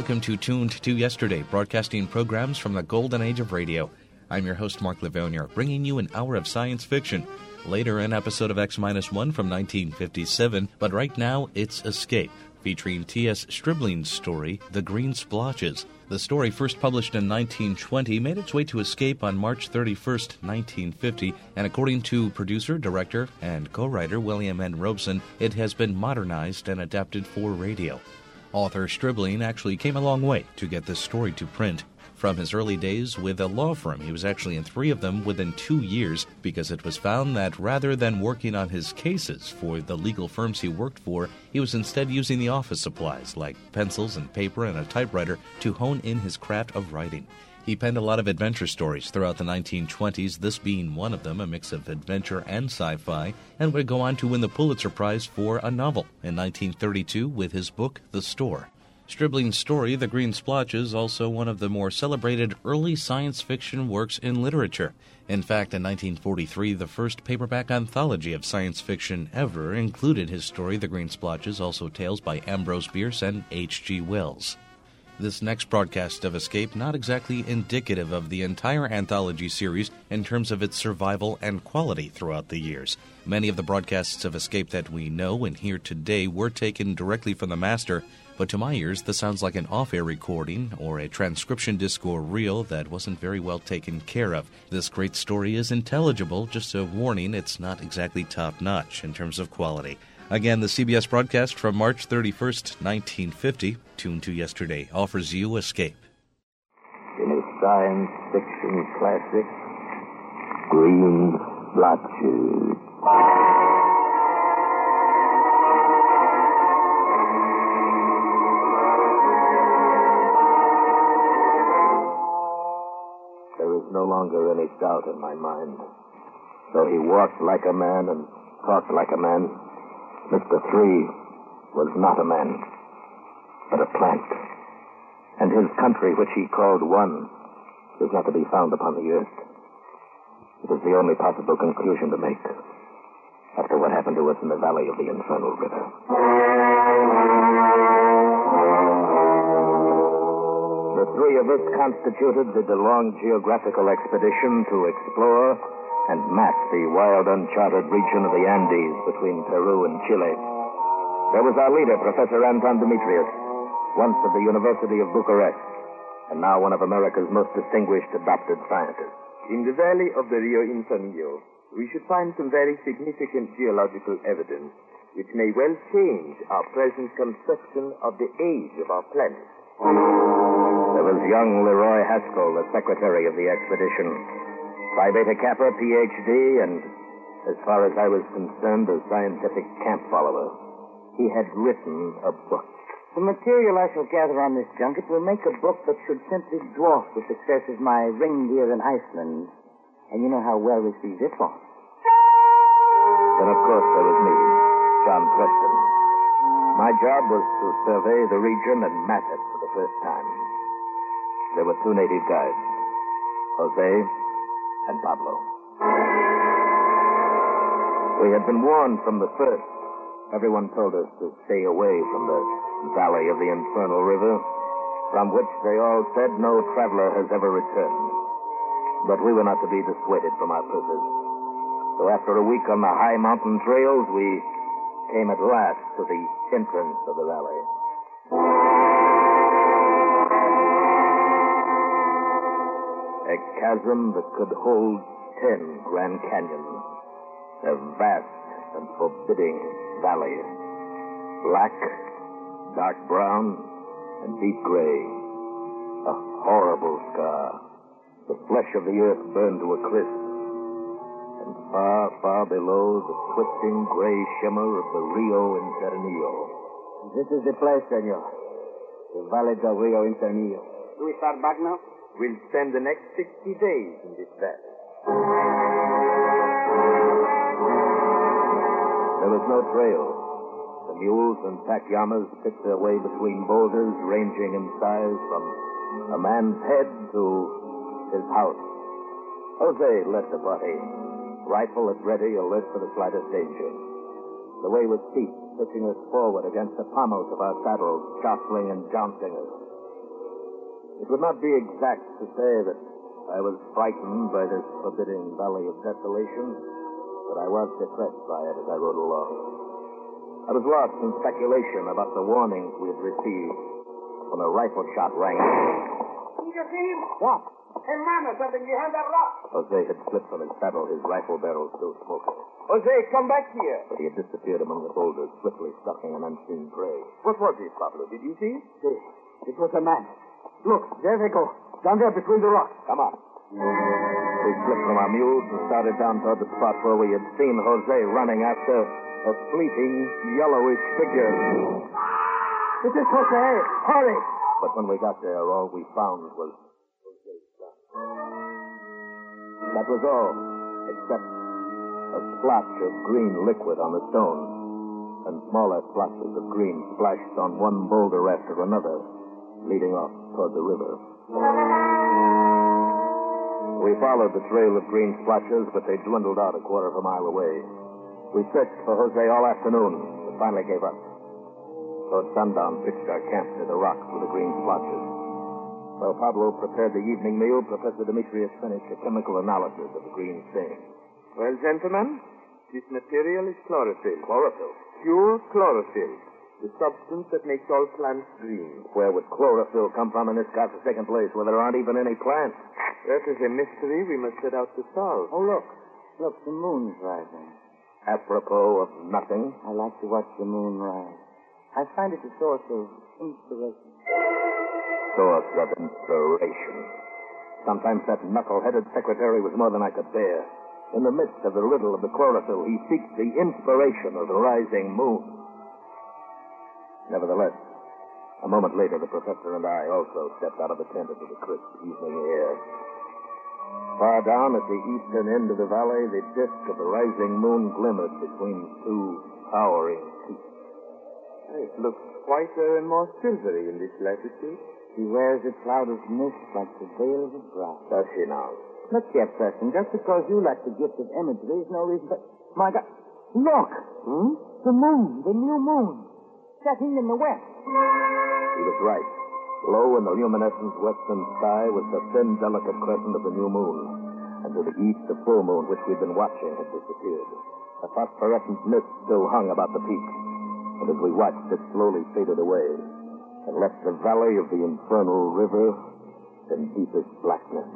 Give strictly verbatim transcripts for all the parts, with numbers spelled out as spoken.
welcome to Tuned to Yesterday, broadcasting programs from the golden age of radio. I'm your host, Mark Livonia, bringing you an hour of science fiction. Later, an episode of X one from nineteen fifty-seven, but right now, it's Escape, featuring T S Stribling's story, The Green Splotches. The story, first published in nineteen twenty, made its way to Escape on March thirty-first, nineteen fifty, and according to producer, director, and co-writer William N. Robson, it has been modernized and adapted for radio. Author Stribling actually came a long way to get this story to print. From his early days with a law firm, he was actually in three of them within two years because it was found that rather than working on his cases for the legal firms he worked for, he was instead using the office supplies like pencils and paper and a typewriter to hone in his craft of writing. He penned a lot of adventure stories throughout the nineteen twenties, this being one of them, a mix of adventure and sci-fi, and would go on to win the Pulitzer Prize for a novel in nineteen thirty-two with his book, The Store. Stribling's story, The Green Splotches, is also one of the more celebrated early science fiction works in literature. In fact, in nineteen forty-three, the first paperback anthology of science fiction ever included his story, The Green Splotches, also tales by Ambrose Bierce and H G Wells. This next broadcast of Escape not exactly indicative of the entire anthology series in terms of its survival and quality throughout the years. Many of the broadcasts of Escape that we know and hear today were taken directly from the master, but to my ears, this sounds like an off-air recording or a transcription disc or reel that wasn't very well taken care of. This great story is intelligible, just a warning, it's not exactly top-notch in terms of quality. Again, the C B S broadcast from March thirty-first, nineteen fifty, Tuned to Yesterday, offers you Escape. In a science fiction classic, Green Splotches. There is no longer any doubt in my mind. Though he walked like a man and talked like a man, Mister Three was not a man, but a plant. And his country, which he called One, is not to be found upon the earth. It is the only possible conclusion to make after what happened to us in the valley of the Infernal River. The three of us constituted the long geographical expedition to explore and map the wild, uncharted region of the Andes between Peru and Chile. There was our leader, Professor Anton Demetrius, once of the University of Bucharest, and now one of America's most distinguished adopted scientists. In the valley of the Rio Infinio, we should find some very significant geological evidence which may well change our present conception of the age of our planet. There was young Leroy Haskell, the secretary of the expedition. Phi Beta Kappa, P H D, and as far as I was concerned, a scientific camp follower. He had written a book. The material I shall gather on this junket will make a book that should simply dwarf the success of my Reindeer in Iceland. And you know how well received it was. Then, of course, there was me, John Preston. My job was to survey the region and map it for the first time. There were two native guides, Jose and Pablo. We had been warned from the first. Everyone told us to stay away from the valley of the Infernal River, from which they all said no traveler has ever returned. But we were not to be dissuaded from our purpose. So after a week on the high mountain trails, we came at last to the entrance of the valley. A chasm that could hold ten Grand Canyons. A vast and forbidding valley. Black, dark brown, and deep gray. A horrible scar. The flesh of the earth burned to a crisp. And far, far below, the twisting gray shimmer of the Rio Infernio. This is the place, senor. The Valley del Rio Infernio. Do we start back now? We'll spend the next sixty days in this valley. There was no trail. The mules and pack llamas picked their way between boulders, ranging in size from a man's head to his house. Jose led the party, rifle at ready, alert for the slightest danger. The way was steep, pushing us forward against the pommels of our saddles, jostling and jouncing us. It would not be exact to say that I was frightened by this forbidding valley of desolation, but I was depressed by it as I rode along. I was lost in speculation about the warnings we had received when a rifle shot rang out. You see him? What? Hey, man, or something behind that rock. Jose had slipped from his saddle, his rifle barrel still smoking. Jose, come back here. But he had disappeared among the boulders, swiftly stalking an unseen prey. What was it, Pablo? Did you see? See, it was a man. Look, there they go. Down there between the rocks. Come on. We slipped from our mules and started down toward the spot where we had seen Jose running after a fleeting, yellowish figure. It is Jose. Hurry. But when we got there, all we found was Jose's gun. That was all, except a splotch of green liquid on the stone, and smaller splotches of green splashed on one boulder after another, leading off toward the river. We followed the trail of green splotches, but they dwindled out a quarter of a mile away. We searched for Jose all afternoon, but finally gave up. Toward sundown, pitched our camp near the rocks with the green splotches. While Pablo prepared the evening meal, Professor Demetrius finished a chemical analysis of the green stain. Well, gentlemen, this material is chlorophyll. Chlorophyll? Pure chlorophyll. The substance that makes all plants green. Where would chlorophyll come from in this godforsaken place where there aren't even any plants? That is a mystery we must set out to solve. Oh, look. Look, the moon's rising. Apropos of nothing. I like to watch the moon rise. I find it a source of inspiration. Source of inspiration. Sometimes that knuckle-headed secretary was more than I could bear. In the midst of the riddle of the chlorophyll, he seeks the inspiration of the rising moon. Nevertheless, a moment later, the professor and I also stepped out of the tent into the crisp evening air. Far down at the eastern end of the valley, the disk of the rising moon glimmered between two towering peaks. It looks whiter and more silvery in this latitude. She wears a cloud of mist like the veil of a bride. Does she now? Look here, Preston, just because you lack the gift of imagery is no reason for... My God, look! Hmm? The moon, the new moon, setting in the west. He was right. Low in the luminescent western sky was the thin, delicate crescent of the new moon. And to the east, the full moon, which we'd been watching, had disappeared. A phosphorescent mist still hung about the peak. And as we watched, it slowly faded away and left the valley of the infernal river in deepest blackness.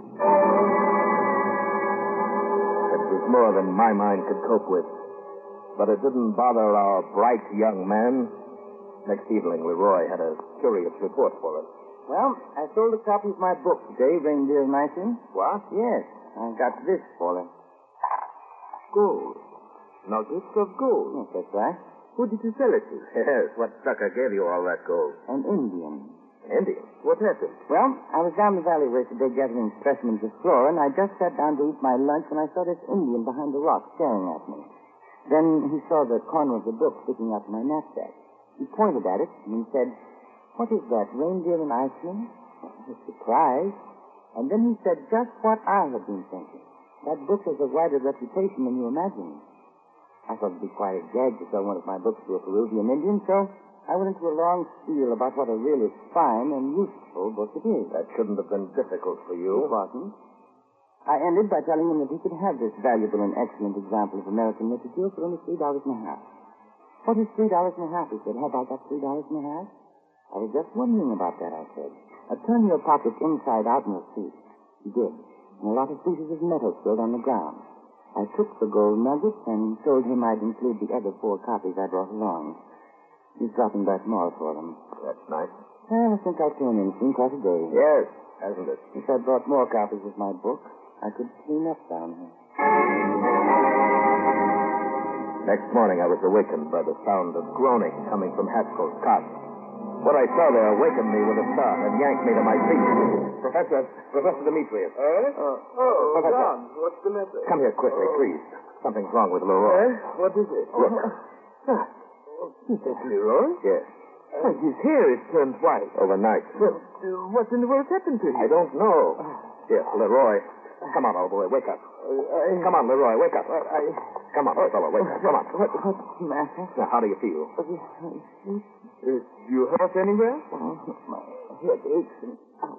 It was more than my mind could cope with. But it didn't bother our bright young man. Next evening, Leroy had a curious report for us. Well, I sold a copy of my book today, Reindeer and Icing. What? Yes, I got this for him. Gold. Nuggets of gold. Yes, that's right. Who did you sell it to? Yes, what sucker gave you all that gold? An Indian. Indian? What happened? Well, I was down the valley way today gathering specimens of flora, and I just sat down to eat my lunch when I saw this Indian behind the rock staring at me. Then he saw the corner of the book sticking out of my knapsack. He pointed at it, and he said, "What is that, Reindeer in Iceland?" I was surprised. And then he said just what I had been thinking. That book has a wider reputation than you imagine. I thought it'd be quite a gag to sell one of my books to a Peruvian Indian, so I went into a long spiel about what a really fine and useful book it is. That shouldn't have been difficult for you. It wasn't. I ended by telling him that he could have this valuable and excellent example of American literature for only three dollars and a half. What is three dollars and a half? He said. Have I got three dollars and a half? I was just wondering about that, I said. Now, turn your pockets inside out and you'll see. He did. And a lot of pieces of metal spilled on the ground. I took the gold nuggets and told him I'd include the other four copies I brought along. He's dropping back more for them. That's nice. Well, I think I came in seen quite a day. Yes, hasn't it? If I brought more copies of my book, I could clean up down here. Next morning, I was awakened by the sound of groaning coming from Haskell's cot. What I saw there awakened me with a start and yanked me to my feet. Professor, Professor Demetrius. Eh? Uh, oh, Professor. John, what's the matter? Come here quickly, please. Something's wrong with Leroy. Eh? What is it? Look. Ah, is that Leroy? Yes. Uh, his hair is turned white. Overnight. Well, uh, what in the world happened to him? I don't know. Here, Leroy. Come on, old boy, wake up. Uh, I... Come on, Leroy, wake up. Uh, I... Come on, fellow, wake up. Come on. What, what's the matter? Now, how do you feel? Uh, you hurt anywhere? Oh, my head aches and... Ow.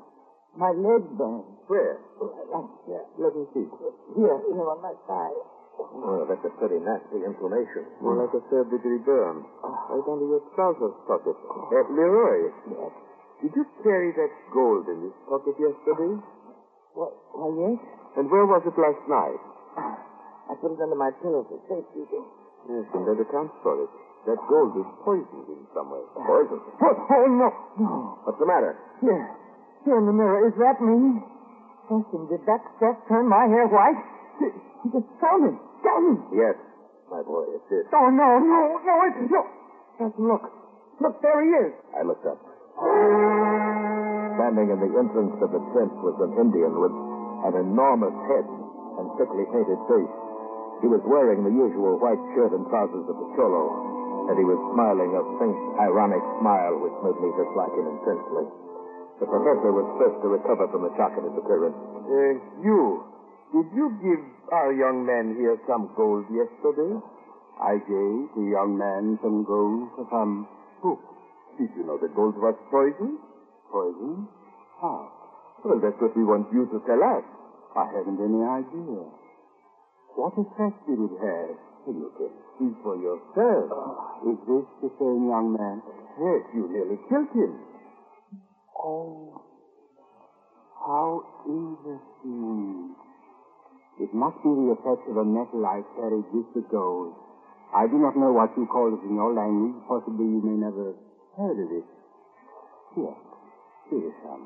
My leg burned. Where? Right here. Let me see. Here, here on my thigh. Oh, that's a pretty nasty inflammation. More like a third-degree burn. Right under your trousers pocket. Uh, Leroy. Yes. Did you carry that gold in this pocket yesterday? What? Why, yes. And where was it last night? I put it under my pillow for safety. Yes, and that accounts for it. That gold is poisoned in some way. Poisoned? Oh, oh, no. No. What's the matter? Here. Here in the mirror. Is that me? Listen, did that stuff turn my hair white? Just tell me. Tell me. Yes, my boy, it did. Oh, no, no, no, it, no. Listen, look. Look, there he is. I looked up. Standing in the entrance of the tent was an Indian with an enormous head and thickly painted face. He was wearing the usual white shirt and trousers of the cholo, and he was smiling a faint, ironic smile which made me dislike him intensely. The professor was first to recover from the shock of his appearance. Uh, you, did you give our young man here some gold yesterday? I gave the young man some gold for some Who? Did you know the gold was poisoned? poison. How? Well, that's what we want you to tell us. I haven't any idea. What effect did it have? You can see for yourself. Is this the same young man? Yes, you nearly killed him. Oh, how interesting. It must be the effect of a metal I carried with the gold. I do not know what you call it in your language. Possibly you may never have heard of it. Here. Here is some.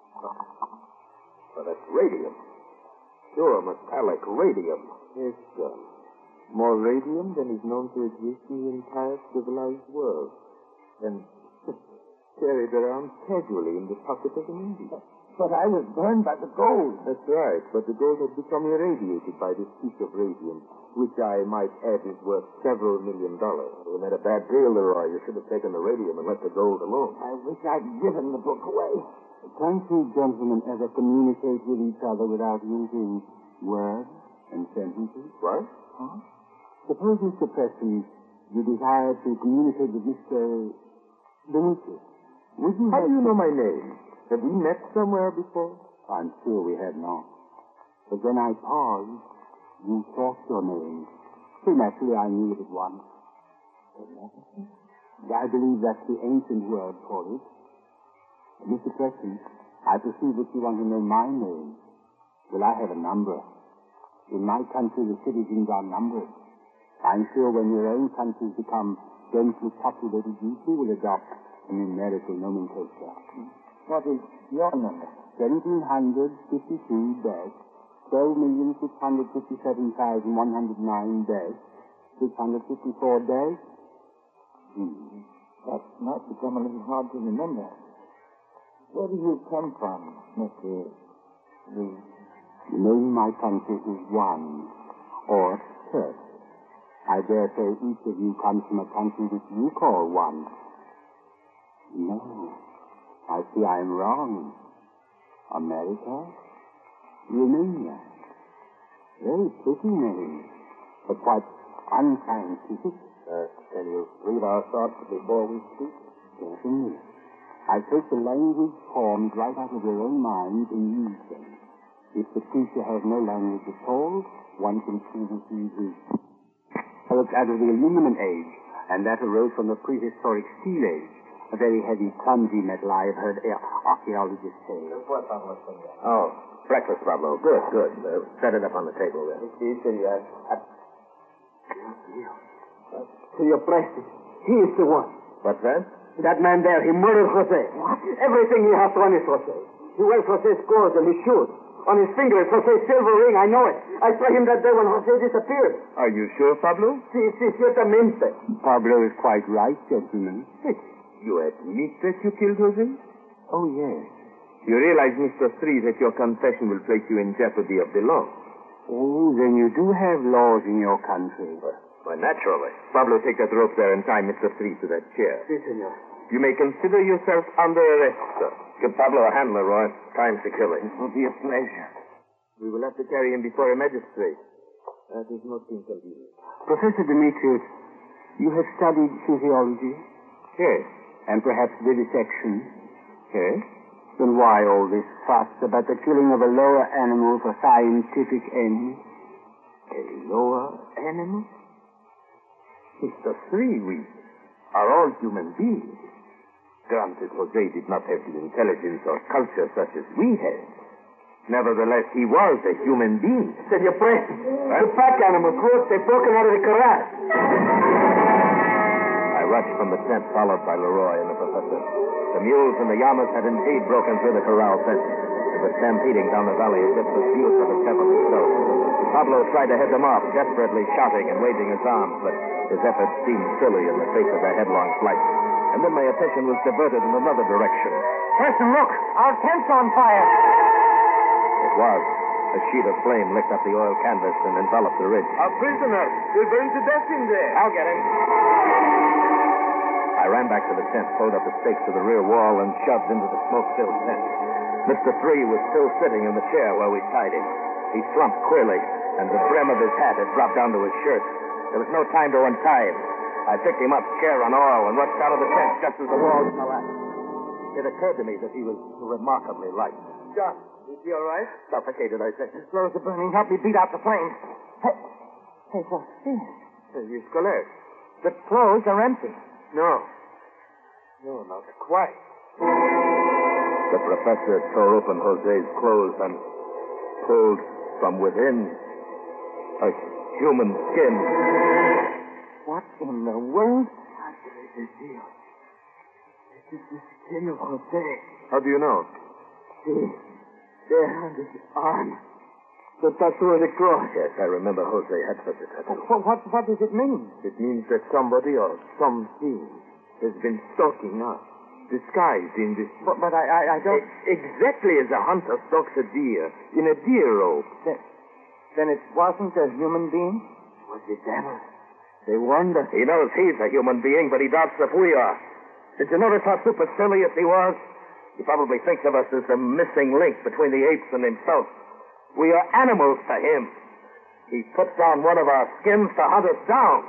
Well, that's radium. Pure metallic radium. Yes, sir. More radium than is known to exist in the entire civilized world. And carried around casually in the pocket of an Indian. But I was burned by the gold. That's right, but the gold had become irradiated by this piece of radium, which I might add is worth several million dollars. You made a bad deal, Leroy. You should have taken the radium and let the gold alone. I wish I'd given the book away. Can't you gentlemen ever communicate with each other without using words and sentences? What? Huh? Suppose, Mister Preston, you desire to communicate with Mister Demetrius. Would you How have... do you know my name? Have we met somewhere before? I'm sure we have not. But when I paused, you thought your name. So naturally I knew it at once. I believe that's the ancient word for it. Mister Preston, I perceive that you want to know my name. Well, I have a number. In my country, the citizens are numbered. I'm sure when your own countries become densely populated, you too will adopt a numerical nomenclature. What is your number? seventeen fifty-two dash twelve million six hundred fifty-seven thousand one hundred nine dash six hundred fifty-four dash. Hmm. That might become a little hard to remember. Where do you come from, Mister Reed? The name of my country is One, or Turk. I dare say each of you comes from a country which you call One. No, I see I'm wrong. America? Romania? Very pretty name, but quite unscientific. Uh, can you read our thoughts before we speak? Certainly. I take the language formed right out of your own minds and use them. If the teacher has no language at all, one can choose his. So it's out of the aluminum age, and that arose from the prehistoric steel age. A very heavy, clumsy metal, I have heard archaeologists say. Oh, breakfast, Pablo. Good, good. Uh, set it up on the table there. Senor Preston, he is the one. What's that? That man there, he murdered Jose. What? Everything he has on is Jose. He wears Jose's clothes and his shoes. On his finger is Jose's silver ring. I know it. I saw him that day when Jose disappeared. Are you sure, Pablo? Si, si, ciertamente. Pablo is quite right, gentlemen. Hey, you admit that you killed Jose? Oh, yes. You realize, Mister Three, that your confession will place you in jeopardy of the law. Oh, then you do have laws in your country. Why, naturally. Pablo, take that rope there and tie Mister Three to that chair. Si, senor. You may consider yourself under arrest, sir. Give Pablo a hand, Leroy. Tie him securely. It will be a pleasure. We will have to carry him before a magistrate. That is most inconvenient. Professor Demetrius, you have studied physiology? Yes. And perhaps vivisection? Yes. Then why all this fuss about the killing of a lower animal for scientific ends? A lower animal? Mister Three, we are all human beings. Granted, Jose did not have the intelligence or culture such as we have. Nevertheless, he was a human being. Senor Press, the pack animals, look, they've broken out of the corral. I rushed from the tent, followed by Leroy and the professor. The mules and the llamas had indeed broken through the corral fence and were stampeding down the valley as if pursued by the devil himself. Pablo tried to head them off, desperately shouting and waving his arms, but his efforts seemed silly in the face of their headlong flight. And then my attention was diverted in another direction. Preston, look! Our tent's on fire! It was. A sheet of flame licked up the oil canvas and enveloped the ridge. Our prisoner! We're burned to death in there! I'll get him. I ran back to the tent, pulled up the stakes to the rear wall, and shoved into the smoke-filled tent. Mister Three was still sitting in the chair where we tied him. He slumped queerly, and the brim of his hat had dropped down to his shirt. There was no time to untie him. I picked him up, scare and all, and rushed out of the tent just as the walls collapsed. It occurred to me that he was remarkably light. John, is he all right? Suffocated, I said. Slows the burning. Help me beat out the flames. Hey, hey, what's this? His collect. The clothes are empty. No. No, not quite. The professor tore open Jose's clothes and pulled from within a human skin. What in the world? This deal. This is the skin of Jose. How do you know? See, there on his arm. The tattoo of the cross. Yes, I remember Jose had such a tattoo. What, what, what does it mean? It means that somebody or something has been stalking us, disguised in this... But, but I, I, I don't... E- exactly as a hunter stalks a deer, in a deer robe. Then, then it wasn't a human being? It was the devil. They wonder. He knows he's a human being, but he doubts that we are. Did you notice how supercilious he was? He probably thinks of us as the missing link between the apes and himself. We are animals to him. He puts on one of our skins to hunt us down.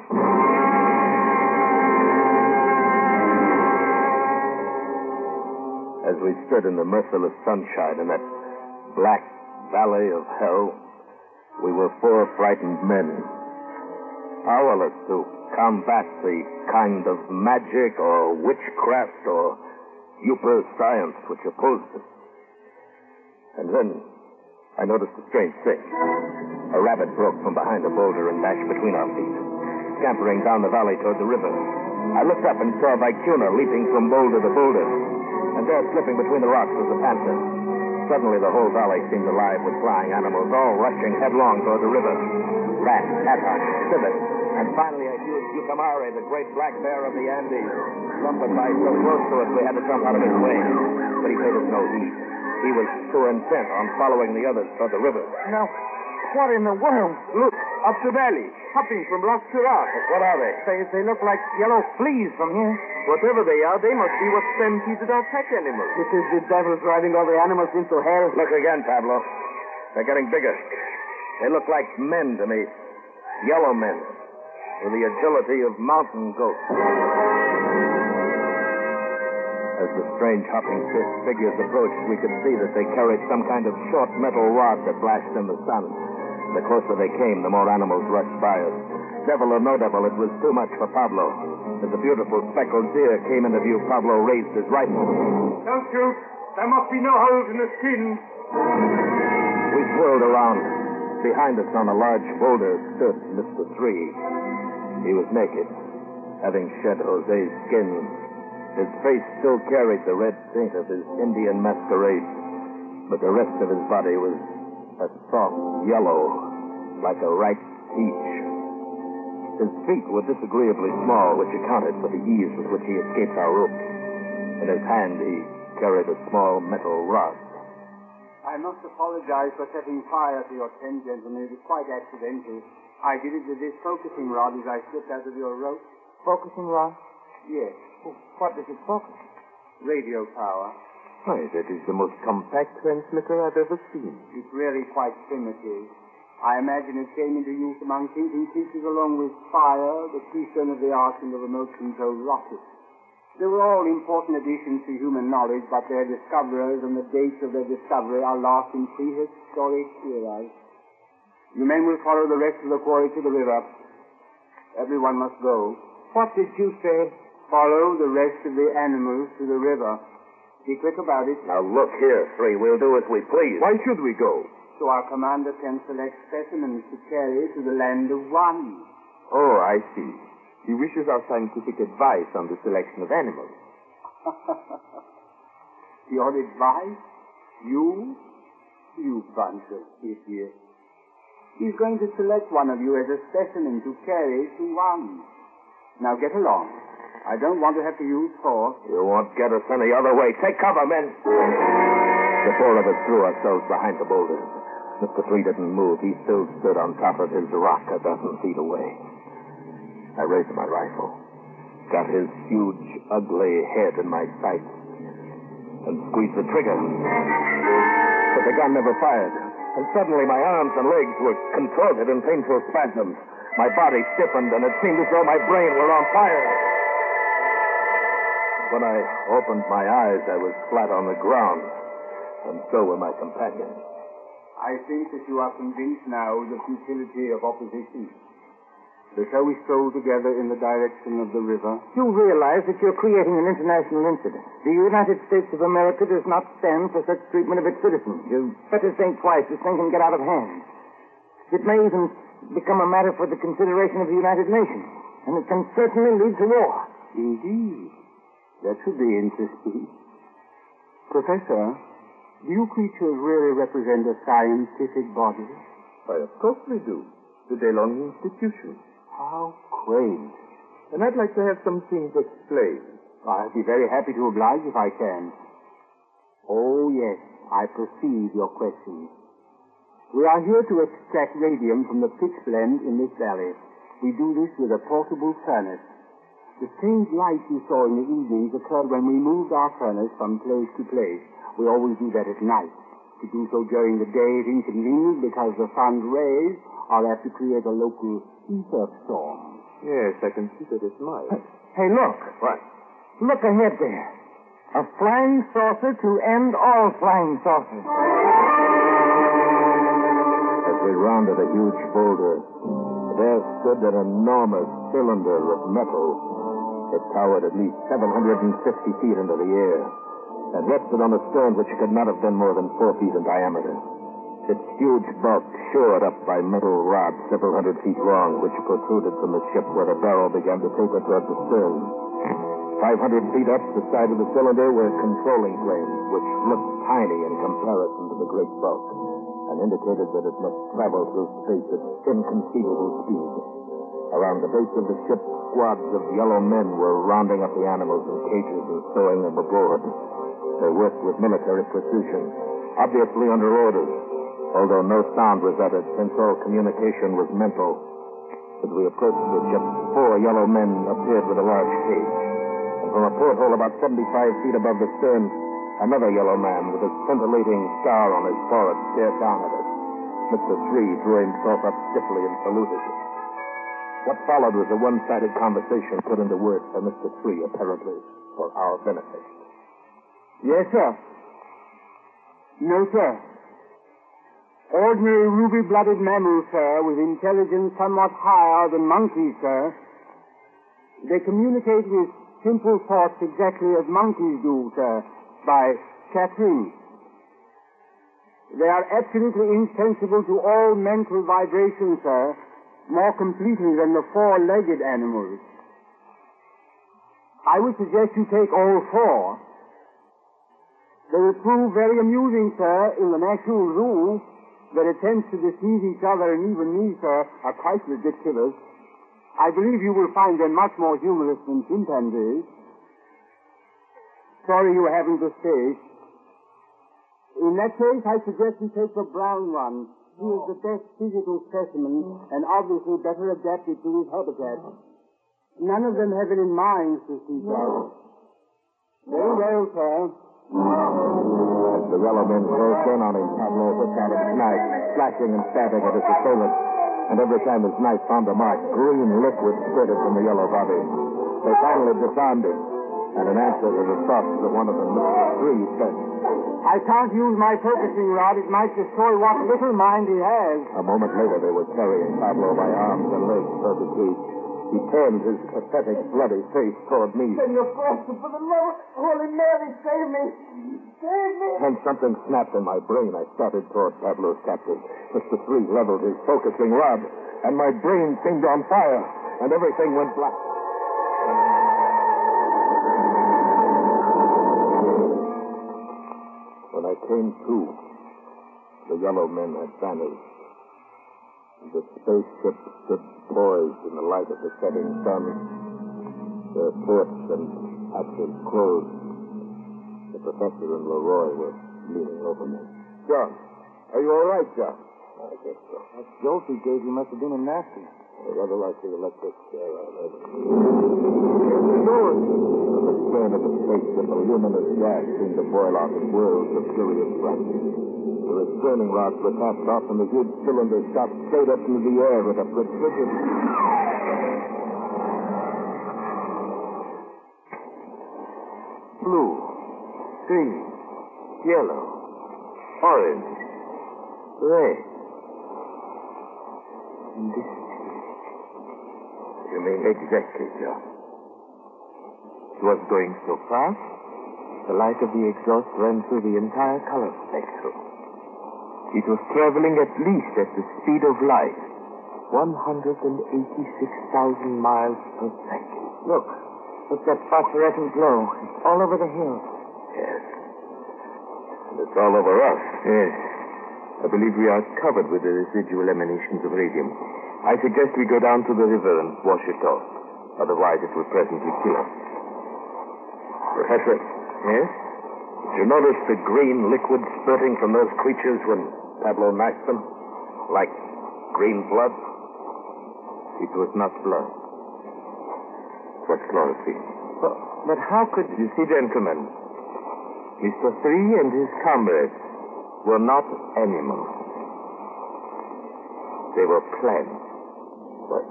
As we stood in the merciless sunshine in that black valley of hell, we were four frightened men, powerless to combat the kind of magic or witchcraft or super science which opposed us. And then I noticed a strange thing. A rabbit broke from behind a boulder and dashed between our feet, scampering down the valley toward the river. I looked up and saw Vicuna leaping from boulder to boulder, and there, slipping between the rocks, was a panther. Suddenly, the whole valley seemed alive with flying animals, all rushing headlong toward the river. Rats, hathawks, civets, and finally a huge Yucamare, the great black bear of the Andes, lumbered by so close to us we had to jump out of his way. But he paid us no heed. He was too intent on following the others toward the river. Now, what in the world? Look, up the valley, hopping from rock to rock. What are they? They, they look like yellow fleas from here. Whatever they are, they must be what stampeded our pack animals. This is the devil driving all the animals into hell. Look again, Pablo. They're getting bigger. They look like men to me. Yellow men, with the agility of mountain goats. As the strange hopping figures approached, we could see that they carried some kind of short metal rod that flashed in the sun. The closer they came, the more animals rushed by us. Devil or no devil, it was too much for Pablo. As a beautiful speckled deer came into view, Pablo raised his rifle. Don't shoot. There must be no holes in the skin. We whirled around. Behind us on a large boulder stood Mister Three. He was naked, having shed Jose's skin. His face still carried the red paint of his Indian masquerade, but the rest of his body was a soft yellow, like a ripe peach. His feet were disagreeably small, which accounted for the ease with which he escaped our ropes. In his hand, he carried a small metal rod. I must apologize for setting fire to your tent, gentlemen. It was quite accidental. I did it with this focusing rod as I slipped out of your rope. Focusing rod? Yes. What does it focus? Radio power. Why, that is the most compact transmitter I've ever seen. It's really quite primitive. I imagine it came into use among thinking creatures along with fire, the keystone of the ark, and the remote control rocket. They were all important additions to human knowledge, but their discoverers and the dates of their discovery are lost in prehistoric eras. You men will follow the rest of the quarry to the river. Everyone must go. What did you say? Follow the rest of the animals to the river. Be quick about it. Now look here, Three. We'll do as we please. Why should we go? So our commander can select specimens to carry to the land of one. Oh, I see. He wishes our scientific advice on the selection of animals. Your advice? You? You bunch of idiots. He's going to select one of you as a specimen to carry to one. Now get along. I don't want to have to use force. You won't get us any other way. Take cover, men. The four of us threw ourselves behind the boulders. Mister Three didn't move. He still stood on top of his rock a dozen feet away. I raised my rifle, got his huge, ugly head in my sights, and squeezed the trigger. But the gun never fired, and suddenly my arms and legs were contorted in painful spasms. My body stiffened, and it seemed as though my brain were on fire. When I opened my eyes, I was flat on the ground, and so were my companions. I think that you are convinced now of the futility of opposition. So shall we stroll together in the direction of the river? You realize that you're creating an international incident. The United States of America does not stand for such treatment of its citizens. You better think twice. This thing can get out of hand. It may even become a matter for the consideration of the United Nations, and it can certainly lead to war. Indeed. That should be interesting. Professor, do you creatures really represent a scientific body? Why, of course we do. The DeLong Institution. How quaint. And I'd like to have some things explained. I'll be very happy to oblige if I can. Oh, yes, I perceive your question. We are here to extract radium from the pitchblende in this valley. We do this with a portable furnace. The strange lights you saw in the evenings occurred when we moved our furnace from place to place. We always do that at night. To do so during the day is inconvenient because the sun's rays are apt to create a local ether storm. Yes, I can see that it might. Hey, look. What? Look ahead there. A flying saucer to end all flying saucers. As we rounded a huge boulder, there stood an enormous cylinder of metal. It towered at least seven hundred fifty feet into the air and rested on a stone which could not have been more than four feet in diameter. Its huge bulk shored up by metal rods several hundred feet long, which protruded from the ship where the barrel began to taper toward the stern. Five hundred feet up the side of the cylinder were controlling planes, which looked tiny in comparison to the great bulk, and indicated that it must travel through space at inconceivable speed. Around the base of the ship, squads of yellow men were rounding up the animals in cages and throwing them aboard. They worked with military precision, obviously under orders, although no sound was uttered since all communication was mental. As we approached the ship, four yellow men appeared with a large cage. And from a porthole about seventy-five feet above the stern, another yellow man with a scintillating scar on his forehead stared down at us. Mister Three drew himself up stiffly and saluted. What followed was a one-sided conversation put into words by Mister Three, apparently for our benefit. Yes, sir. No, sir. Ordinary ruby-blooded mammals, sir, with intelligence somewhat higher than monkeys, sir. They communicate with simple thoughts exactly as monkeys do, sir, by chattering. They are absolutely insensible to all mental vibrations, sir, more completely than the four-legged animals. I would suggest you take all four. They will prove very amusing, sir, in the National Zoo. Their attempts to deceive each other and even me, sir, are quite ridiculous. I believe you will find them much more humorous than chimpanzees. Sorry you haven't the space. In that case, I suggest you take the brown one. He is the best physical specimen and obviously better adapted to his habitat. None of them have it in mind to see, sir. Very well, sir. As the yellow men closed in on him, Pablo took out his knife, slashing and stabbing at his assailant. And every time his knife found a mark, green liquid spurted from the yellow body. They finally disarmed him. And in answer to the thoughts of one of them, Mister Three said, I can't use my focusing rod. It might destroy what little mind he has. A moment later, they were carrying Pablo by arms and legs toward the cage. He turned his pathetic, bloody face toward me. Senor Foster, for the love of Holy Mary, save me. Save me. And something snapped in my brain. I started toward Pablo's captive. Mister Three leveled his focusing rod, and my brain seemed on fire, and everything went black. When I came to, the yellow men had vanished. The spaceship stood poised in the light of the setting sun, their ports and hatches closed. The professor and Leroy were leaning over me. John, are you all right, John? I guess so. That jolt he gave you must have been a nasty. Or rather like the electric chair I led. Here's the doors. From the stern of the spaceship, a luminous gas seemed to boil out in whirls of furious flashes. The restraining rods were cast off, and the huge cylinder shot straight up into the air with a precision. Blue, green, yellow, orange, red. This. You mean exactly, John? It was going so fast, the light of the exhaust ran through the entire color spectrum. It was traveling at least at the speed of light, one hundred eighty-six thousand miles per second. Look, look that phosphorescent glow. It's all over the hill. Yes. And it's all over us. Yes. I believe we are covered with the residual emanations of radium. I suggest we go down to the river and wash it off. Otherwise, it will presently kill us. Professor? Yes? Did you notice the green liquid spurting from those creatures when Pablo knifed them? Like green blood? It was not blood. It was chlorophyll. But, but how could... You see, gentlemen, Mister Three and his comrades were not animals. They were plants. What?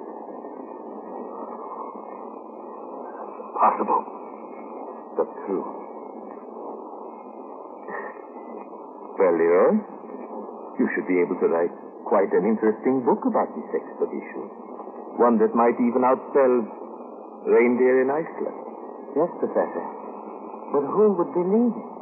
Possible, but true. Well, Leroy, you should be able to write quite an interesting book about this expedition. One that might even outsell Reindeer in Iceland. Yes, Professor. But who would believe it?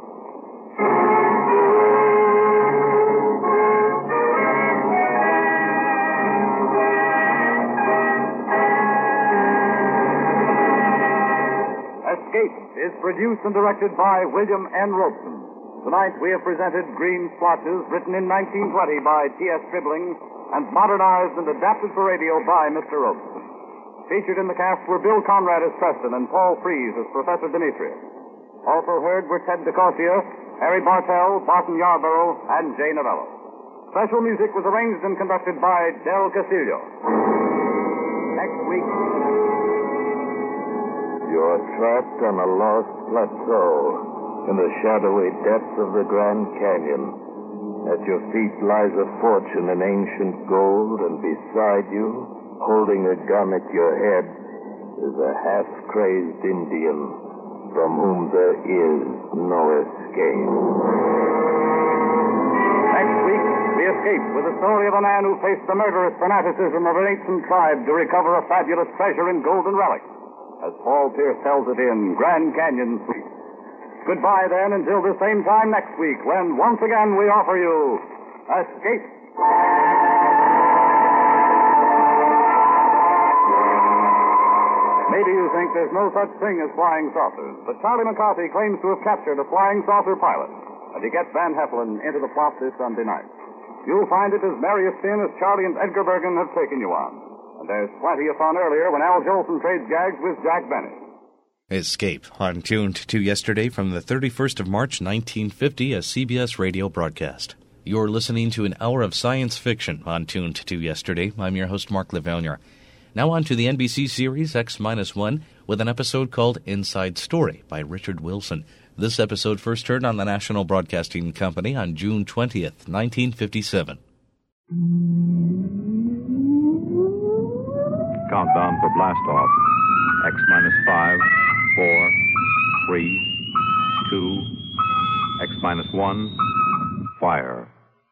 Escape is produced and directed by William N. Robeson. Tonight we have presented Green Splotches, written in nineteen twenty by T S. Stribling and modernized and adapted for radio by Mister Robeson. Featured in the cast were Bill Conrad as Preston and Paul Frees as Professor Demetrius. Also heard were Ted DeCorsia, Harry Bartell, Barton Yarborough, and Jay Novello. Special music was arranged and conducted by Del Castillo. Next week... You're trapped on a lost plateau in the shadowy depths of the Grand Canyon. At your feet lies a fortune in ancient gold, and beside you, holding a gun at your head, is a half-crazed Indian from whom there is no escape. Next week, we escape with the story of a man who faced the murderous fanaticism of an ancient tribe to recover a fabulous treasure in golden relics, as Paul Pierce tells it in Grand Canyon Suite. Goodbye, then, until the same time next week, when once again we offer you Escape. Maybe you think there's no such thing as flying saucers, but Charlie McCarthy claims to have captured a flying saucer pilot, and he gets Van Heflin into the plot this Sunday night. You'll find it as merry a spin as Charlie and Edgar Bergen have taken you on. And there's plenty of fun earlier when Al Jolson trades gags with Jack Benny. Escape, on Tuned to Yesterday from the thirty-first of March, nineteen fifty, a C B S radio broadcast. You're listening to an hour of science fiction on Tuned to Yesterday. I'm your host, Mark Levonier. Now on to the N B C series X minus one with an episode called Inside Story by Richard Wilson. This episode first heard on the National Broadcasting Company on June twentieth, nineteen fifty-seven. Countdown for blast off. X minus five, four, minus one, fire.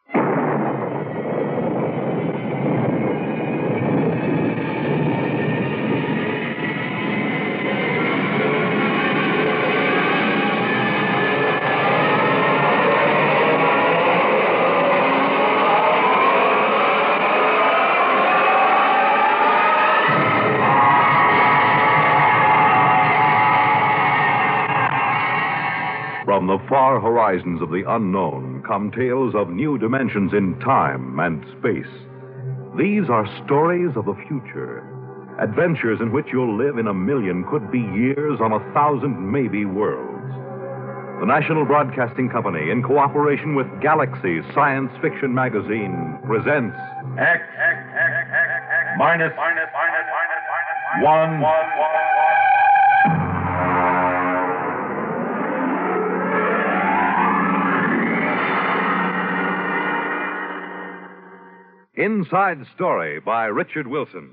From the far horizons of the unknown come tales of new dimensions in time and space. These are stories of the future, adventures in which you'll live in a million could-be years on a thousand maybe worlds. The National Broadcasting Company, in cooperation with Galaxy Science Fiction Magazine, presents X, X, X, X, X, minus, minus, minus, minus, one, one, one. Inside Story by Richard Wilson.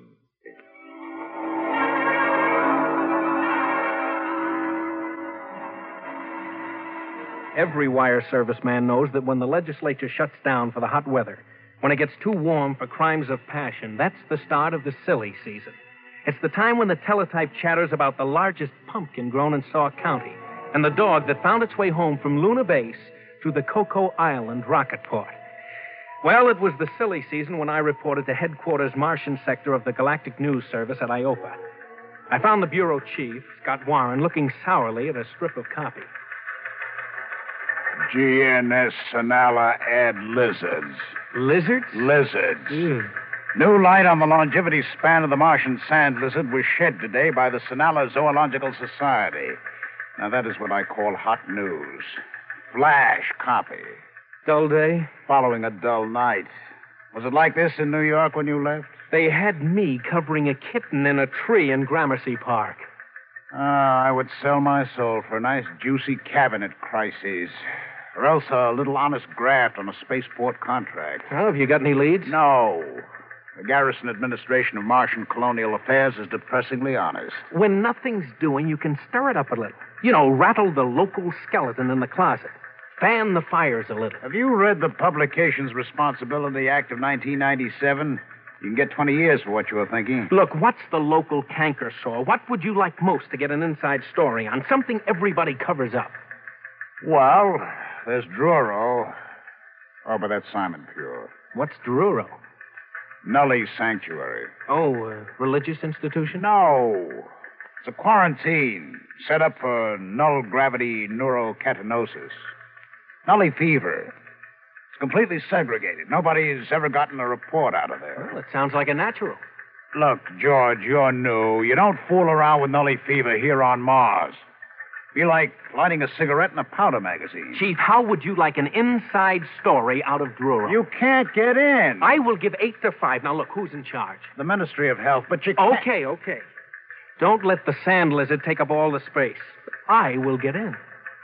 Every wire service man knows that when the legislature shuts down for the hot weather, when it gets too warm for crimes of passion, that's the start of the silly season. It's the time when the teletype chatters about the largest pumpkin grown in Sauk County and the dog that found its way home from Luna Base to the Cocoa Island rocket port. Well, it was the silly season when I reported to headquarters Martian sector of the Galactic News Service at I O P A. I found the bureau chief, Scott Warren, looking sourly at a strip of copy. G N S Sonala add lizards. Lizards? Lizards. Ew. New light on the longevity span of the Martian sand lizard was shed today by the Sonala Zoological Society. Now, that is what I call hot news. Flash copy. Dull day? Following a dull night. Was it like this in New York when you left? They had me covering a kitten in a tree in Gramercy Park. Ah, I would sell my soul for a nice, juicy cabinet crisis. Or else a little honest graft on a spaceport contract. Well, have you got any leads? No. The Garrison Administration of Martian Colonial Affairs is depressingly honest. When nothing's doing, you can stir it up a little. You know, rattle the local skeleton in the closet. Fan the fires a little. Have you read the Publications Responsibility Act of nineteen ninety-seven? You can get twenty years for what you were thinking. Look, what's the local canker sore? What would you like most to get an inside story on? Something everybody covers up. Well, there's Druro. Oh, but that's Simon Pure. What's Druro? Nully Sanctuary. Oh, a religious institution? No. It's a quarantine set up for null gravity neurocatinosis. Nully fever. It's completely segregated. Nobody's ever gotten a report out of there. Well, it sounds like a natural. Look, George, you're new. You don't fool around with Nully fever here on Mars. Be like lighting a cigarette in a powder magazine. Chief, how would you like an inside story out of Druro? You can't get in. I will give eight to five. Now, look, who's in charge? The Ministry of Health, but you can't... Okay, okay. Don't let the sand lizard take up all the space. I will get in.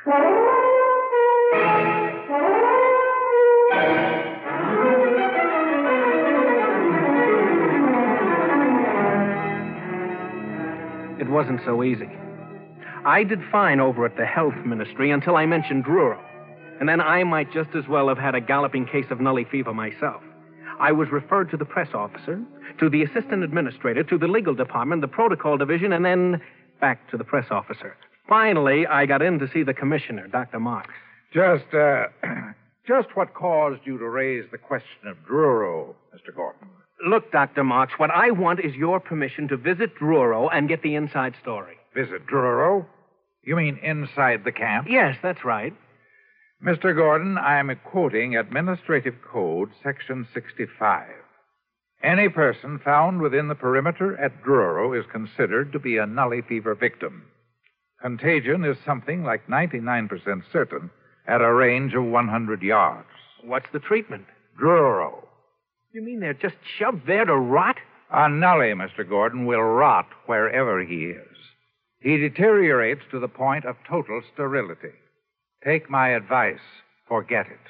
It wasn't so easy. I did fine over at the Health Ministry until I mentioned Druro. And then I might just as well have had a galloping case of Nully fever myself. I was referred to the press officer, to the assistant administrator, to the legal department, the protocol division, and then back to the press officer. Finally, I got in to see the commissioner, Doctor Marks. Just, uh, just what caused you to raise the question of Druro, Mister Gordon? Look, Doctor Marks, what I want is your permission to visit Druro and get the inside story. Visit Druro? You mean inside the camp? Yes, that's right. Mister Gordon, I'm quoting Administrative Code, Section sixty-five. Any person found within the perimeter at Druro is considered to be a Nully fever victim. Contagion is something like ninety-nine percent certain at a range of one hundred yards. What's the treatment? Druro. You mean they're just shoved there to rot? A Nully, Mister Gordon, will rot wherever he is. He deteriorates to the point of total sterility. Take my advice. Forget it.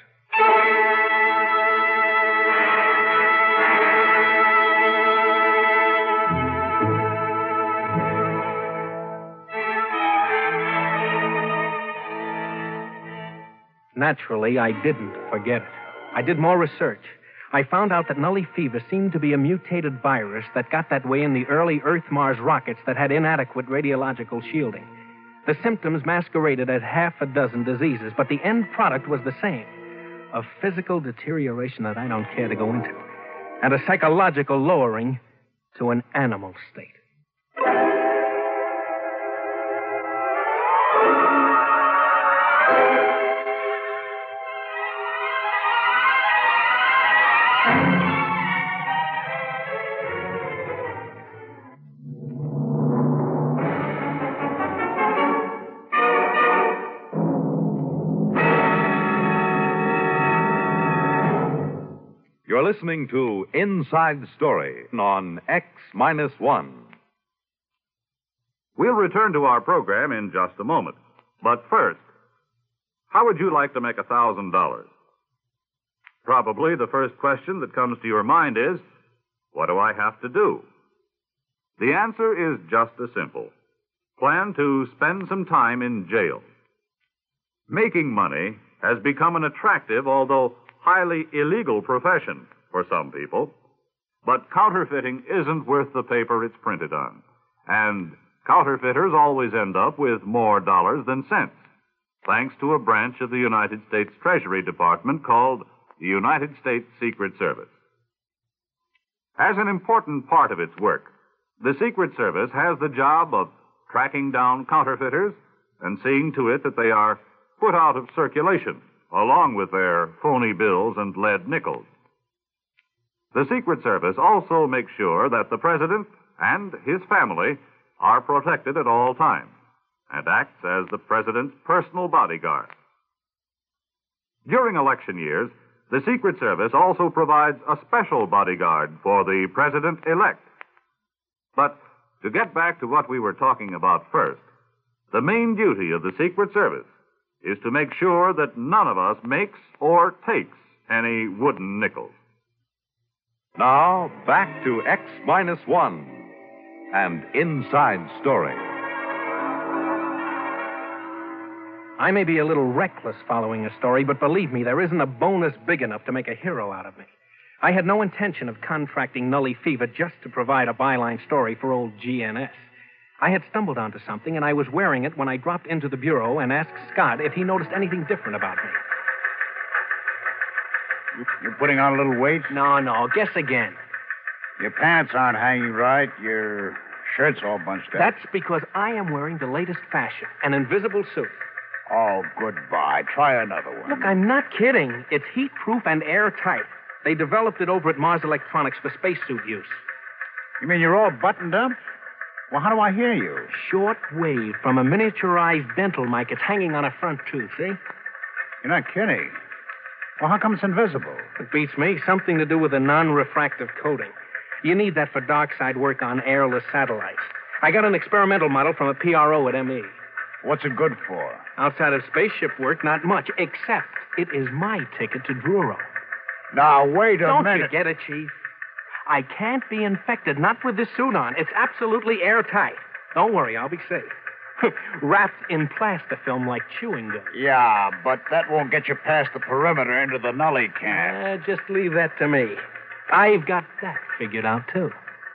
Naturally, I didn't forget it. I did more research. I found out that Nully fever seemed to be a mutated virus that got that way in the early Earth-Mars rockets that had inadequate radiological shielding. The symptoms masqueraded as half a dozen diseases, but the end product was the same. A physical deterioration that I don't care to go into, and a psychological lowering to an animal state. You're listening to Inside Story on X minus one. We'll return to our program in just a moment. But first, how would you like to make a thousand dollars? Probably the first question that comes to your mind is, what do I have to do? The answer is just as simple. Plan to spend some time in jail. Making money has become an attractive, although highly illegal profession for some people. But counterfeiting isn't worth the paper it's printed on. And counterfeiters always end up with more dollars than cents, thanks to a branch of the United States Treasury Department called the United States Secret Service. As an important part of its work, the Secret Service has the job of tracking down counterfeiters and seeing to it that they are put out of circulation, along with their phony bills and lead nickels. The Secret Service also makes sure that the President and his family are protected at all times and acts as the President's personal bodyguard. During election years, the Secret Service also provides a special bodyguard for the President-elect. But to get back to what we were talking about first, the main duty of the Secret Service is to make sure that none of us makes or takes any wooden nickels. Now, back to X minus one and Inside Story. I may be a little reckless following a story, but believe me, there isn't a bonus big enough to make a hero out of me. I had no intention of contracting Nully fever just to provide a byline story for old G N S. I had stumbled onto something, and I was wearing it when I dropped into the bureau and asked Scott if he noticed anything different about me. You're putting on a little weight? No, no. Guess again. Your pants aren't hanging right. Your shirt's all bunched up. That's because I am wearing the latest fashion, an invisible suit. Oh, goodbye. Try another one. Look, I'm not kidding. It's heat-proof and airtight. They developed it over at Mars Electronics for spacesuit use. You mean you're all buttoned up? Well, how do I hear you? Short wave from a miniaturized dental mic. It's hanging on a front tooth, see? You're not kidding. Well, how come it's invisible? It beats me. Something to do with a non-refractive coating. You need that for dark side work on airless satellites. I got an experimental model from a P R O at M E. What's it good for? Outside of spaceship work, not much, except it is my ticket to Druro. Now, wait a Don't minute. Don't you get it, Chief? I can't be infected, not with this suit on. It's absolutely airtight. Don't worry, I'll be safe. Wrapped in plastifilm like chewing gum. Yeah, but that won't get you past the perimeter into the Nully camp. Uh, just leave that to me. I've got that figured out, too.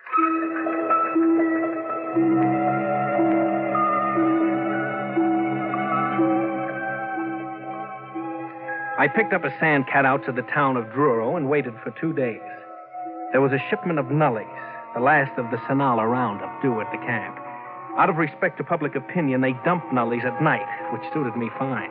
I picked up a sandcat out to the town of Druro and waited for two days. There was a shipment of Nullies, the last of the Sonala roundup, due at the camp. Out of respect to public opinion, they dumped Nullies at night, which suited me fine.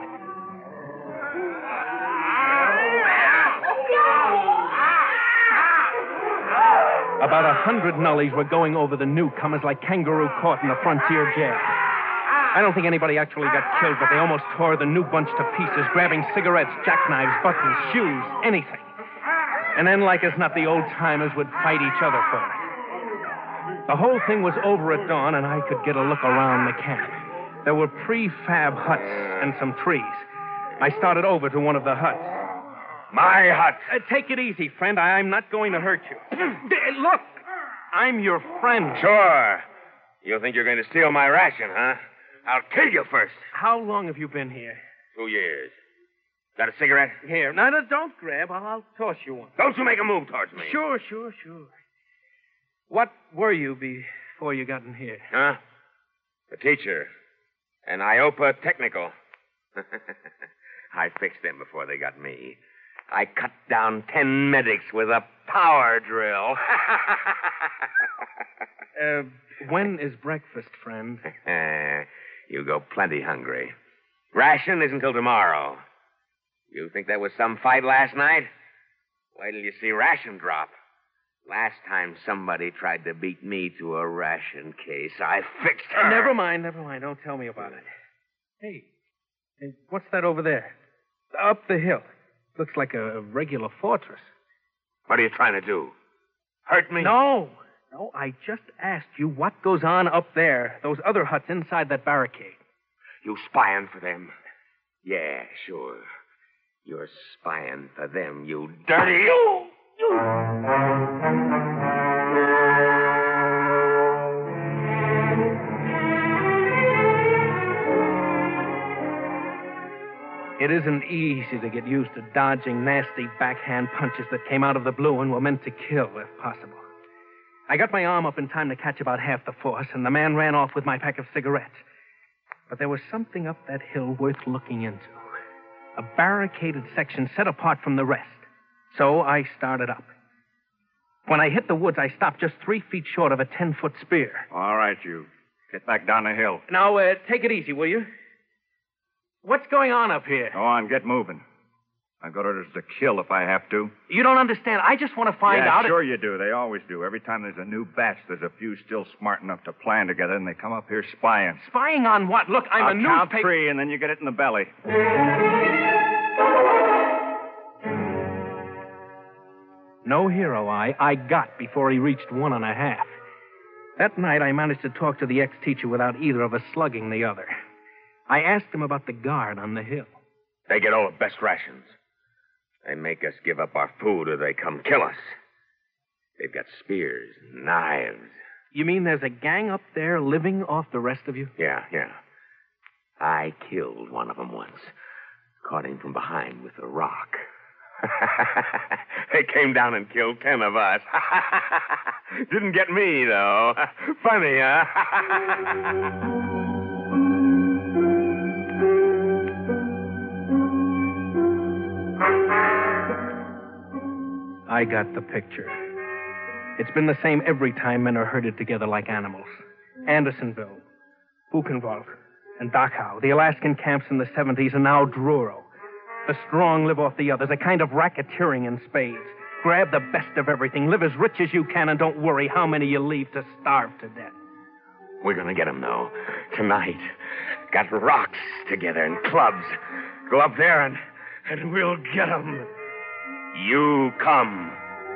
About a hundred Nullies were going over the newcomers like kangaroo caught in a frontier jail. I don't think anybody actually got killed, but they almost tore the new bunch to pieces, grabbing cigarettes, jackknives, buttons, shoes, anything. And then, like as not, the old-timers would fight each other for it. The whole thing was over at dawn, and I could get a look around the camp. There were prefab huts and some trees. I started over to one of the huts. My hut. Uh, take it easy, friend. I- I'm not going to hurt you. Look, I'm your friend. Sure. You think you're going to steal my ration, huh? I'll kill you first. How long have you been here? Two years. Got a cigarette? Here. No, no, don't grab. I'll, I'll toss you one. Don't you make a move towards me. Sure, sure, sure. What were you before you got in here? Huh? A teacher. An Iopa Technical. I fixed them before they got me. I cut down ten medics with a power drill. uh, when is breakfast, friend? You go plenty hungry. Ration isn't until tomorrow. You think there was some fight last night? Wait till you see ration drop. Last time somebody tried to beat me to a ration case, I fixed her. Uh, never mind, never mind. Don't tell me about it. Hey, hey, what's that over there? Up the hill. Looks like a regular fortress. What are you trying to do? Hurt me? No. No, I just asked you what goes on up there, those other huts inside that barricade. You spying for them? Yeah, sure. You're spying for them, you dirty... You! It isn't easy to get used to dodging nasty backhand punches that came out of the blue and were meant to kill, if possible. I got my arm up in time to catch about half the force, and the man ran off with my pack of cigarettes. But there was something up that hill worth looking into. A barricaded section set apart from the rest. So I started up. When I hit the woods, I stopped just three feet short of a ten-foot spear. All right, you. Get back down the hill. Now, uh, take it easy, will you? What's going on up here? Go on, get moving. I've got orders to kill if I have to. You don't understand. I just want to find yeah, out... sure you do. They always do. Every time there's a new batch, there's a few still smart enough to plan together, and they come up here spying. Spying on what? Look, I'm I'll a count newspaper... three, and then you get it in the belly. No hero I, I got before he reached one and a half. That night, I managed to talk to the ex-teacher without either of us slugging the other. I asked him about the guard on the hill. They get all the best rations. They make us give up our food or they come kill us. They've got spears, knives. You mean there's a gang up there living off the rest of you? Yeah, yeah. I killed one of them once. Caught him from behind with a rock. They came down and killed ten of us. Didn't get me, though. Funny, huh? I got the picture. It's been the same every time men are herded together like animals. Andersonville, Buchenwald, and Dachau, the Alaskan camps in the seventies, and now Druro. The strong live off the others, a kind of racketeering in spades. Grab the best of everything, live as rich as you can, and don't worry how many you leave to starve to death. We're gonna get them, though. Tonight. Got rocks together and clubs. Go up there and, and we'll get them. You come.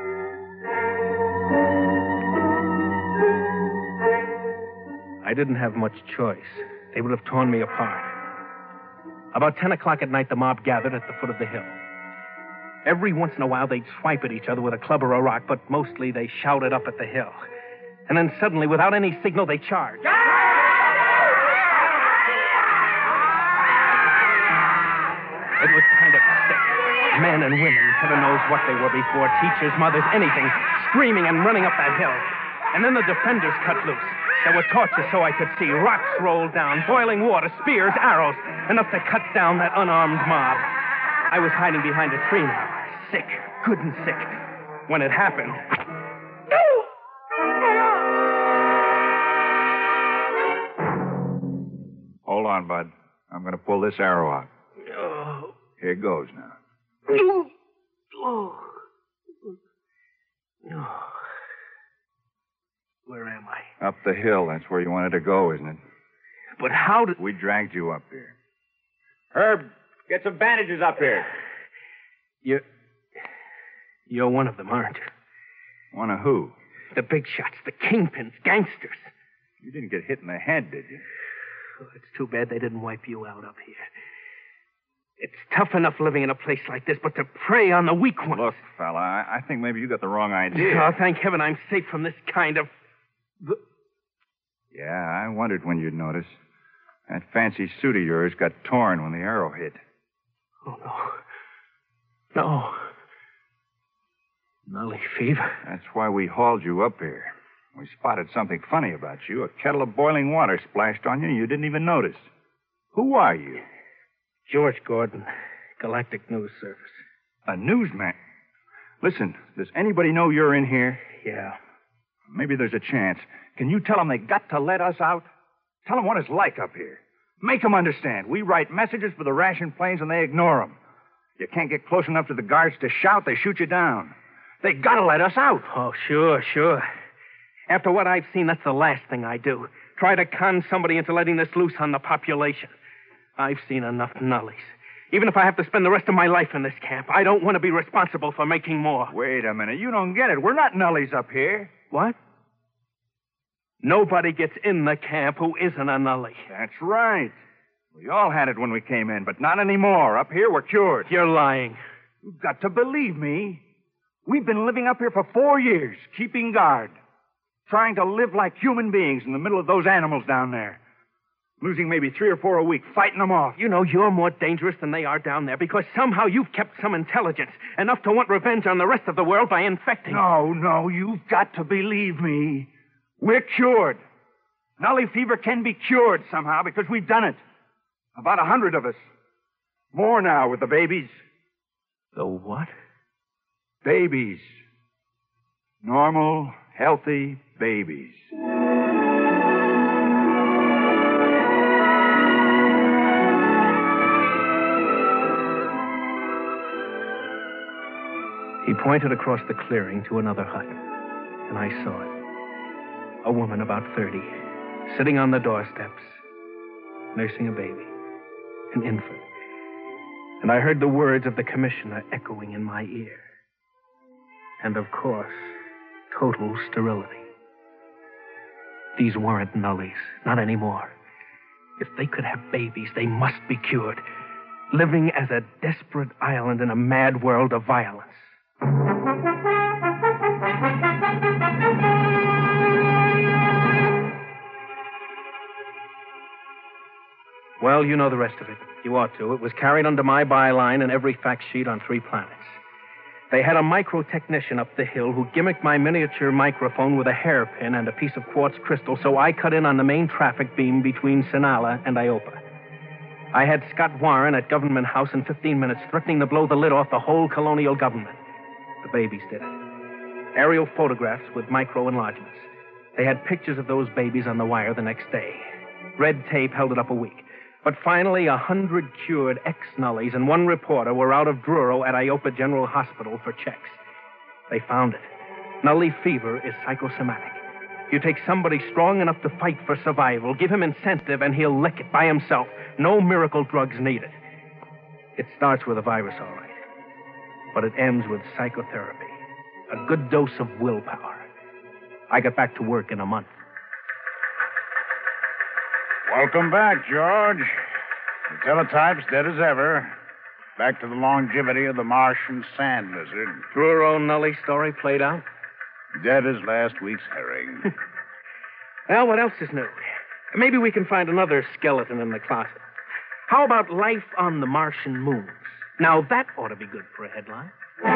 I didn't have much choice. They would have torn me apart. About ten o'clock at night, the mob gathered at the foot of the hill. Every once in a while, they'd swipe at each other with a club or a rock, but mostly they shouted up at the hill. And then suddenly, without any signal, they charged. It was kind of sick. Men and women, heaven knows what they were before, teachers, mothers, anything, screaming and running up that hill. And then the defenders cut loose. There were torches so I could see, rocks rolled down, boiling water, spears, arrows, enough to cut down that unarmed mob. I was hiding behind a tree now, sick, good and sick. When it happened... Hold on, Bud. I'm going to pull this arrow out. Oh. Here it goes now. Oh. Oh. Where am I? Up the hill. That's where you wanted to go, isn't it? But how did... We dragged you up here. Herb, get some bandages up here. You're... You're one of them, aren't you? One of who? The big shots, the kingpins, gangsters. You didn't get hit in the head, did you? Oh, it's too bad they didn't wipe you out up here. It's tough enough living in a place like this, but to prey on the weak ones... Look, fella, I, I think maybe you got the wrong idea. Oh, thank heaven I'm safe from this kind of... Yeah, I wondered when you'd notice. That fancy suit of yours got torn when the arrow hit. Oh, no. No. Nully fever. That's why we hauled you up here. We spotted something funny about you. A kettle of boiling water splashed on you, and you didn't even notice. Who are you? George Gordon, Galactic News Service. A newsman? Listen, does anybody know you're in here? Yeah. Maybe there's a chance. Can you tell them they got to let us out? Tell them what it's like up here. Make them understand. We write messages for the ration planes, and they ignore them. You can't get close enough to the guards to shout, they shoot you down. They got to let us out. Oh, sure, sure. After what I've seen, that's the last thing I do. Try to con somebody into letting this loose on the population. I've seen enough nullies. Even if I have to spend the rest of my life in this camp, I don't want to be responsible for making more. Wait a minute. You don't get it. We're not nullies up here. What? Nobody gets in the camp who isn't a nully. That's right. We all had it when we came in, but not anymore. Up here, we're cured. You're lying. You've got to believe me. We've been living up here for four years, keeping guard. Trying to live like human beings in the middle of those animals down there. Losing maybe three or four a week, fighting them off. You know, you're more dangerous than they are down there because somehow you've kept some intelligence, enough to want revenge on the rest of the world by infecting. No, no, you've got to believe me. We're cured. Nully fever can be cured somehow because we've done it. About a hundred of us. More now with the babies. The what? Babies. Normal, healthy babies. He pointed across the clearing to another hut, and I saw it. A woman about thirty, sitting on the doorsteps, nursing a baby, an infant. And I heard the words of the commissioner echoing in my ear. And, of course, total sterility. These weren't nullies, not anymore. If they could have babies, they must be cured, living as a desperate island in a mad world of violence. Well, you know the rest of it. You ought to. It was carried under my byline in every fact sheet on Three Planets. They had a micro-technician up the hill who gimmicked my miniature microphone with a hairpin and a piece of quartz crystal, so I cut in on the main traffic beam between Sinala and Iopa. I had Scott Warren at Government House in fifteen minutes, threatening to blow the lid off the whole colonial government. The babies did it. Aerial photographs with micro-enlargements. They had pictures of those babies on the wire the next day. Red tape held it up a week. But finally, a hundred cured ex-nullies and one reporter were out of Druro at Iopa General Hospital for checks. They found it. Nully fever is psychosomatic. You take somebody strong enough to fight for survival, give him incentive, and he'll lick it by himself. No miracle drugs needed. It starts with a virus, all right. But it ends with psychotherapy. A good dose of willpower. I got back to work in a month. Welcome back, George. The teletype's dead as ever. Back to the longevity of the Martian sand lizard. Truro Nully story played out? Dead as last week's herring. Well, what else is new? Maybe we can find another skeleton in the closet. How about life on the Martian moons? Now, that ought to be good for a headline.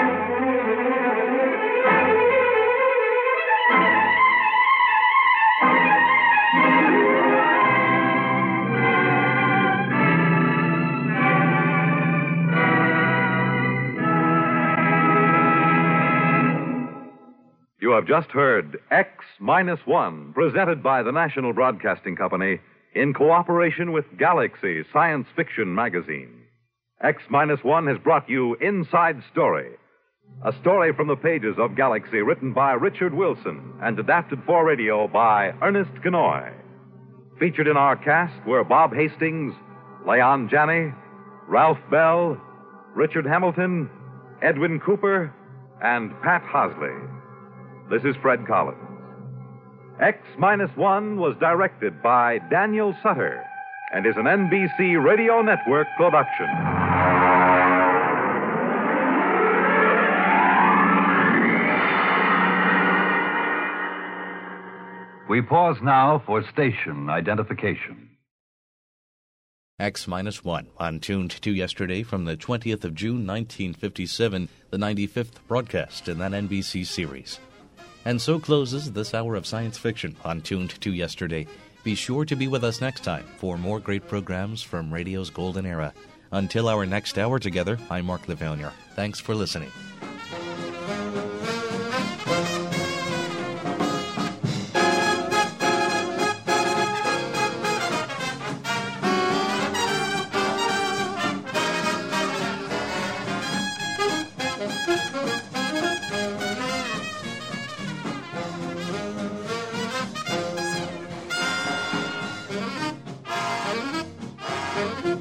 You have just heard X Minus One, presented by the National Broadcasting Company in cooperation with Galaxy Science Fiction Magazine. X Minus One has brought you Inside Story, a story from the pages of Galaxy written by Richard Wilson and adapted for radio by Ernest Ganoy. Featured in our cast were Bob Hastings, Leon Janney, Ralph Bell, Richard Hamilton, Edwin Cooper, and Pat Hosley. This is Fred Collins. X Minus One was directed by Daniel Sutter and is an N B C Radio Network production. We pause now for station identification. X minus one, on Tuned to Yesterday from the twentieth of June, nineteen fifty-seven, the ninety-fifth broadcast in that N B C series. And so closes this hour of science fiction on Tuned to Yesterday. Be sure to be with us next time for more great programs from radio's golden era. Until our next hour together, I'm Mark Levonier. Thanks for listening. Thank you.